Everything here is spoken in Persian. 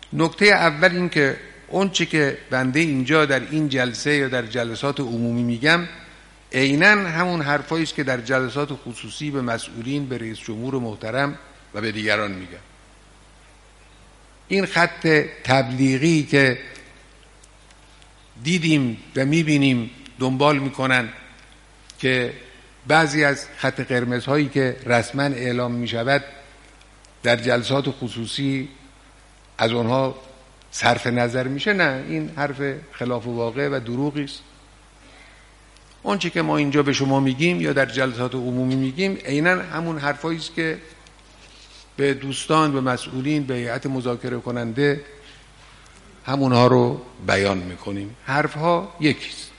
نکته اول این که اون چی که بنده اینجا در این جلسه یا در جلسات عمومی میگم عیناً همون حرفایی است که در جلسات خصوصی به مسئولین، به رئیس جمهور محترم و به دیگران میگم. این خط تبلیغی که دیدیم و میبینیم دنبال میکنن که بعضی از خط قرمزهایی که رسما اعلام میشود در جلسات خصوصی از اونها صرف نظر میشه، نه، این حرف خلاف واقع و دروغی است. اون چی که ما اینجا به شما میگیم یا در جلسات عمومی میگیم عیناً همون حرفایی است که به دوستان، به مسئولین، به هیئت مذاکره کننده همونها رو بیان میکنیم. حرفها یکیست.